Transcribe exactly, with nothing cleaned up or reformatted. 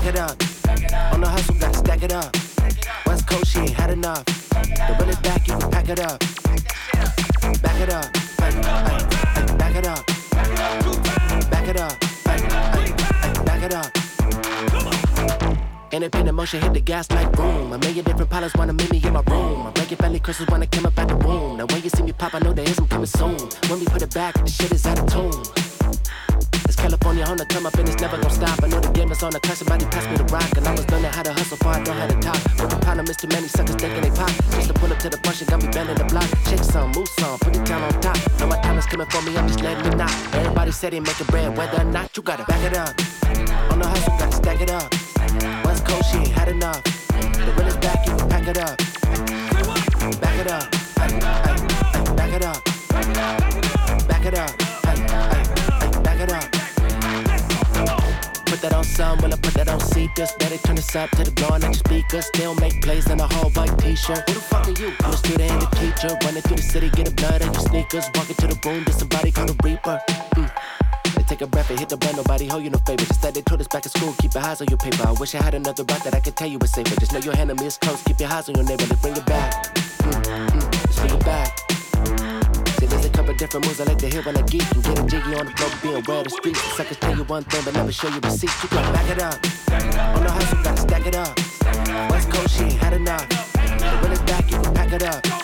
back it up. On the hustle, gotta stack it up. West Coast, she ain't had enough. The real is back, you can pack it up. Back it up. Ay, ay, ay, back it up. Back it up. Ay, ay, ay, back it up. Independent motion, hit the gas like boom. A million different pilots wanna meet me in my room. I break it family crystals when I came up out the womb. Now when you see me pop, I know there is some coming soon. When we put it back, the shit is out of tune. It's California, Honda, come up and it's never gon' stop. I know the game is on the cut, somebody pass me the rock. And I was learning how to hustle before I know how to talk. With a pound of Mister Many suckers thinking they pop. Just to pull up to the punch and got me bending the block. Shake some, move some, put it down on top. Know my time is coming for me, I'm just letting it knock. Everybody said they making bread, whether or not you gotta back it up. On the hustle, gotta stack it up. West Coast, she ain't had enough. The real is back, you can pack it up. Back it up. Ay, ay, ay, back it up. Back it up. Ay, ay, ay, back it up. Put that on some, will I put that on speakers? Better turn this up to the dawn at your speakers. Still make plays in a whole white t-shirt. Who the fuck are you? I'm a student and a teacher. Running through the city, getting blood on your sneakers. Walking to the room, there's somebody called a reaper. Mm. They take a breath and hit the button, nobody hold you no favor. Just that they told us back in school, keep your eyes on your paper. I wish I had another route that I could tell you was safer. Just know your enemy is close, keep your eyes on your neighbor. Let's bring it back. Mm, mm, let's bring it back. See, there's a couple different moves I like to hear when I geek. And get a jiggy on the floor, be aware of the streets. The suckers tell you one thing, but never show you receipts. You gotta back it up. On the hustle, gotta stack it up. West Coast, she ain't had enough. The real is back, you can pack it up.